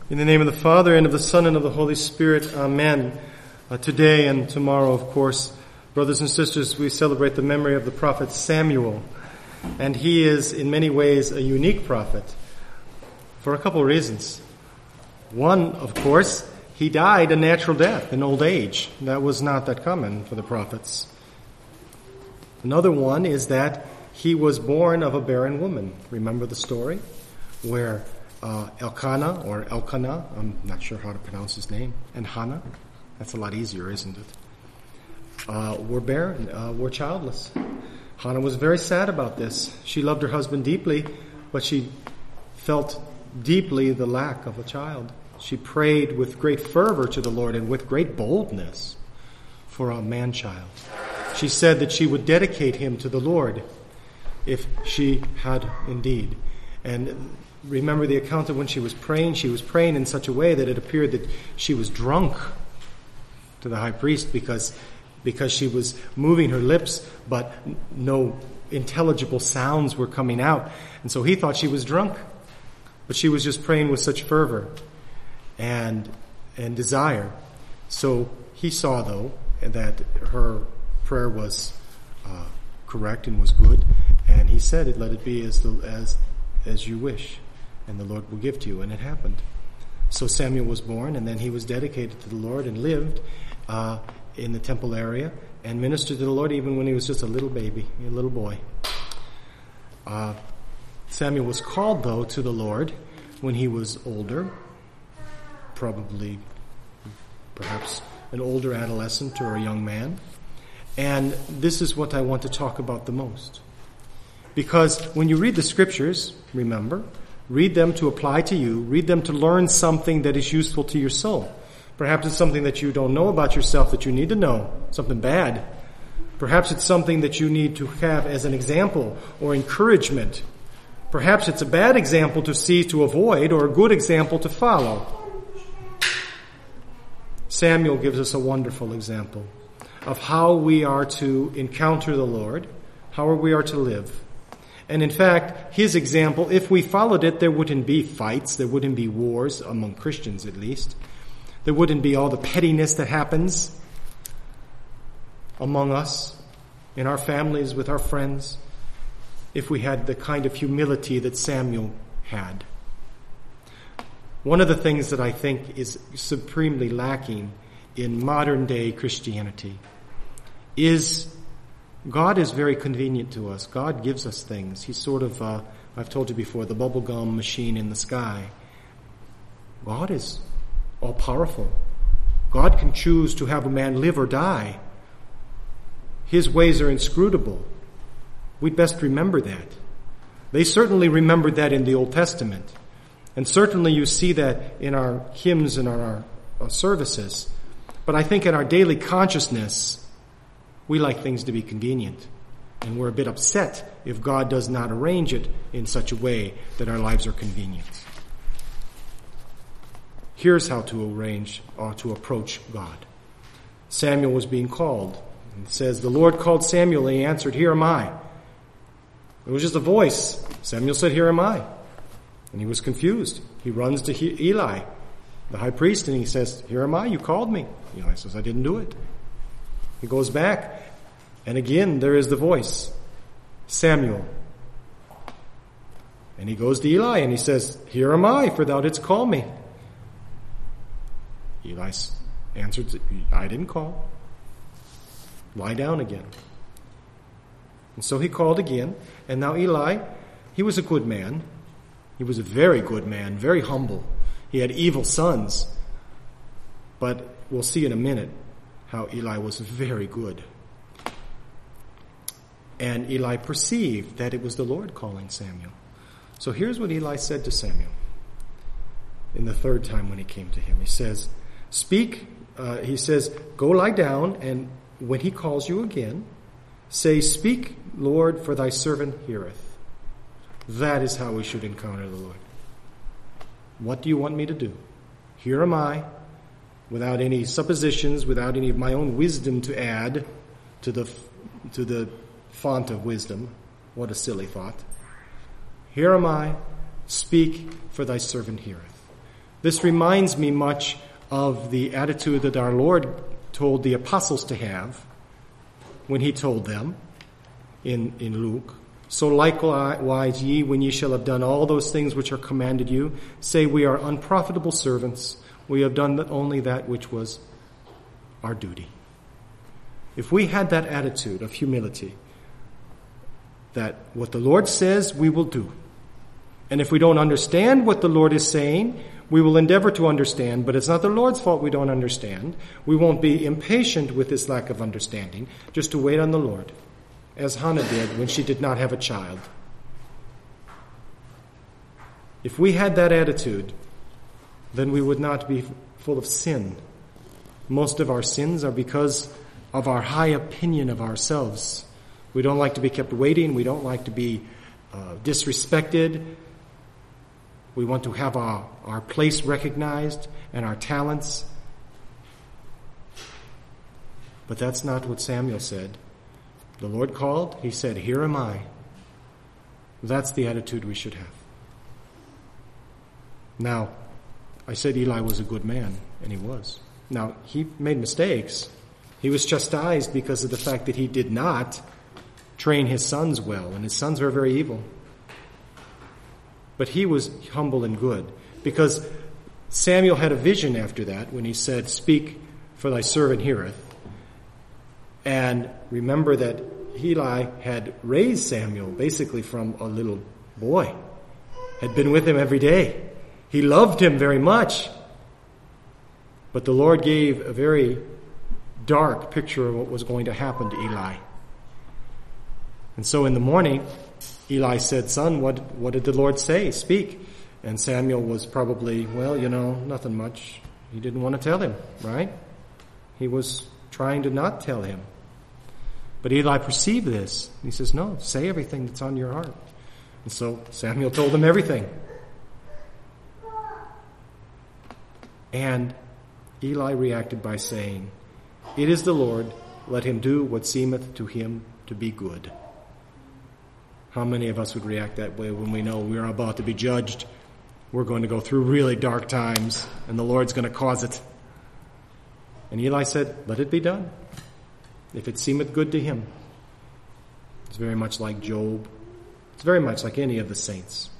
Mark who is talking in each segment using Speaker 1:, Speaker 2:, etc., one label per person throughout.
Speaker 1: In the name of the Father, and of the Son, and of the Holy Spirit, Amen. Today and tomorrow, of course, brothers and sisters, we celebrate the memory of the prophet Samuel. And he is, in many ways, a unique prophet for a couple of reasons. One, of course, he died a natural death in old age. That was not that common for the prophets. Another one is that he was born of a barren woman. Remember the story where Elkanah, I'm not sure how to pronounce his name, and Hannah, that's a lot easier, isn't it? Were barren, were childless. Hannah was very sad about this. She loved her husband deeply, but she felt deeply the lack of a child. She prayed with great fervor to the Lord and with great boldness for a man-child. She said that she would dedicate him to the Lord if she had indeed. And remember the account of when she was praying in such a way that it appeared that she was drunk to the high priest because she was moving her lips, but no intelligible sounds were coming out. And so he thought she was drunk. But she was just praying with such fervor and desire. So he saw, though, that her prayer was correct and was good. And he said, let it be as you wish, and the Lord will give to you. And it happened. So Samuel was born, and then he was dedicated to the Lord and lived in the temple area and ministered to the Lord even when he was just a little baby, a little boy. Samuel was called, though, to the Lord when he was older, perhaps an older adolescent or a young man. And this is what I want to talk about the most. Because when you read the scriptures, remember, read them to apply to you, read them to learn something that is useful to your soul. Perhaps it's something that you don't know about yourself that you need to know, something bad. Perhaps it's something that you need to have as an example or encouragement. Perhaps it's a bad example to see to avoid or a good example to follow. Samuel gives us a wonderful example of how we are to encounter the Lord, how we are to live. And in fact, his example, if we followed it, there wouldn't be fights, there wouldn't be wars, among Christians at least. There wouldn't be all the pettiness that happens among us, in our families, with our friends, if we had the kind of humility that Samuel had. One of the things that I think is supremely lacking in modern day Christianity is God is very convenient to us. God gives us things. He's sort of, I've told you before, the bubblegum machine in the sky. God is all-powerful. God can choose to have a man live or die. His ways are inscrutable. We'd best remember that. They certainly remembered that in the Old Testament. And certainly you see that in our hymns and our services. But I think in our daily consciousness, we like things to be convenient. And we're a bit upset if God does not arrange it in such a way that our lives are convenient. Here's how to arrange or to approach God. Samuel was being called. It says, the Lord called Samuel and he answered, "Here am I." It was just a voice. Samuel said, "Here am I." And he was confused. He runs to Eli, the high priest, and he says, "Here am I, you called me." Eli says, "I didn't do it." He goes back, and again there is the voice, "Samuel." And he goes to Eli and he says, "Here am I, for thou didst call me." Eli answered, "I didn't call. Lie down again." And so he called again, and now Eli, he was a good man. He was a very good man, very humble. He had evil sons, but we'll see in a minute how Eli was very good. And Eli perceived that it was the Lord calling Samuel. So here's what Eli said to Samuel in the third time when he came to him. He says, "Go lie down, and when he calls you again, say, 'Speak, Lord, for thy servant heareth.'" That is how we should encounter the Lord. What do you want me to do? Here am I, without any suppositions, without any of my own wisdom to add to the font of wisdom. What a silly thought. Here am I, speak, for thy servant heareth. This reminds me much of the attitude that our Lord told the apostles to have when he told them in Luke. So likewise ye, when ye shall have done all those things which are commanded you, say, we are unprofitable servants. We have done only that which was our duty. If we had that attitude of humility, that what the Lord says we will do. And if we don't understand what the Lord is saying, we will endeavor to understand, but it's not the Lord's fault we don't understand. We won't be impatient with this lack of understanding, just to wait on the Lord, as Hannah did when she did not have a child. If we had that attitude, then we would not be full of sin. Most of our sins are because of our high opinion of ourselves. We don't like to be kept waiting. We don't like to be disrespected. We want to have our place recognized and our talents. But that's not what Samuel said. The Lord called. He said, here am I. That's the attitude we should have. Now, I said Eli was a good man, and he was. Now, he made mistakes. He was chastised because of the fact that he did not train his sons well, and his sons were very evil. But he was humble and good, because Samuel had a vision after that when he said, speak, for thy servant heareth. And remember that Eli had raised Samuel basically from a little boy, had been with him every day. He loved him very much. But the Lord gave a very dark picture of what was going to happen to Eli. And so in the morning, Eli said, son, what did the Lord say? Speak. And Samuel was probably, nothing much. He didn't want to tell him, right? He was trying to not tell him. But Eli perceived this. He says, no, say everything that's on your heart. And so Samuel told him everything. And Eli reacted by saying, it is the Lord, let him do what seemeth to him to be good. How many of us would react that way when we know we are about to be judged? We're going to go through really dark times, and the Lord's going to cause it. And Eli said, let it be done, if it seemeth good to him. It's very much like Job. It's very much like any of the saints.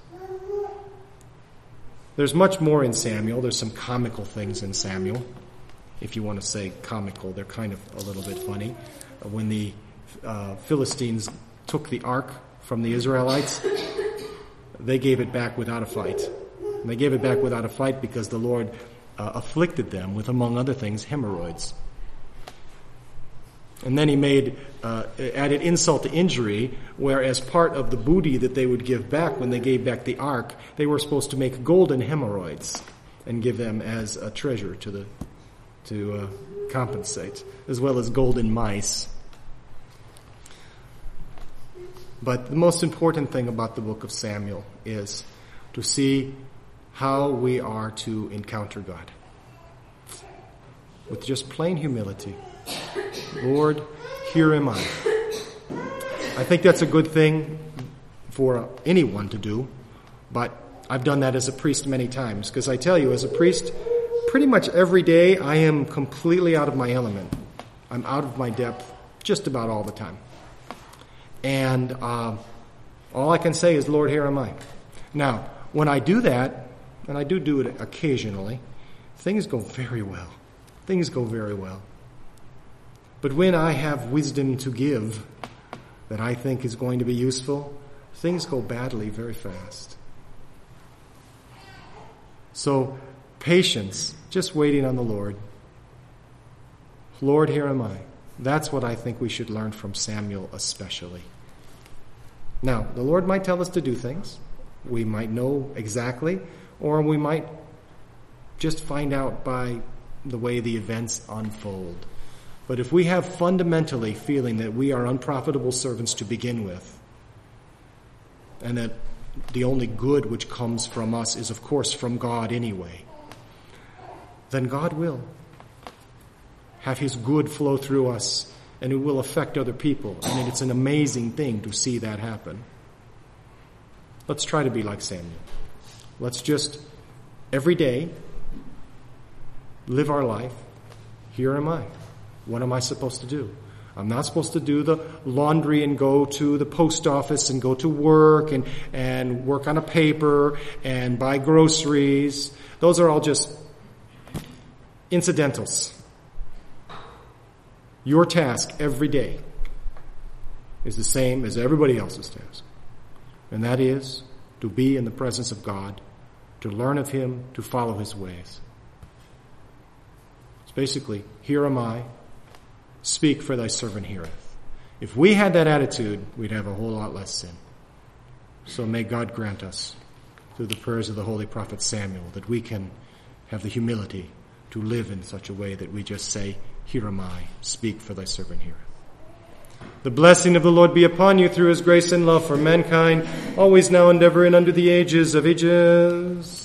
Speaker 1: There's much more in Samuel. There's some comical things in Samuel. If you want to say comical, they're kind of a little bit funny. When the Philistines took the ark from the Israelites, they gave it back without a fight. And they gave it back without a fight because the Lord afflicted them with, among other things, hemorrhoids. And then he added insult to injury, where as part of the booty that they would give back when they gave back the ark, they were supposed to make golden hemorrhoids and give them as a treasure to compensate, as well as golden mice. But the most important thing about the book of Samuel is to see how we are to encounter God. With just plain humility. Lord, here am I. I think that's a good thing for anyone to do, but I've done that as a priest many times, because I tell you, as a priest, pretty much every day I am completely out of my element. I'm out of my depth just about all the time. And all I can say is, Lord, here am I. Now, when I do that, and I do it occasionally, things go very well. Things go very well. But when I have wisdom to give that I think is going to be useful, things go badly very fast. So, patience, just waiting on the Lord. Lord, here am I. That's what I think we should learn from Samuel especially. Now, the Lord might tell us to do things. We might know exactly, or we might just find out by the way the events unfold. But if we have fundamentally feeling that we are unprofitable servants to begin with, and that the only good which comes from us is, of course, from God anyway, then God will have his good flow through us, and it will affect other people. And it's an amazing thing to see that happen. Let's try to be like Samuel. Let's just, every day, live our life. Here am I. What am I supposed to do? I'm not supposed to do the laundry and go to the post office and go to work and work on a paper and buy groceries. Those are all just incidentals. Your task every day is the same as everybody else's task. And that is to be in the presence of God, to learn of Him, to follow His ways. It's basically, here am I, speak for thy servant heareth. If we had that attitude, we'd have a whole lot less sin. So may God grant us, through the prayers of the holy prophet Samuel, that we can have the humility to live in such a way that we just say, here am I, speak for thy servant heareth. The blessing of the Lord be upon you through His grace and love for mankind, always now and ever and under the ages of ages.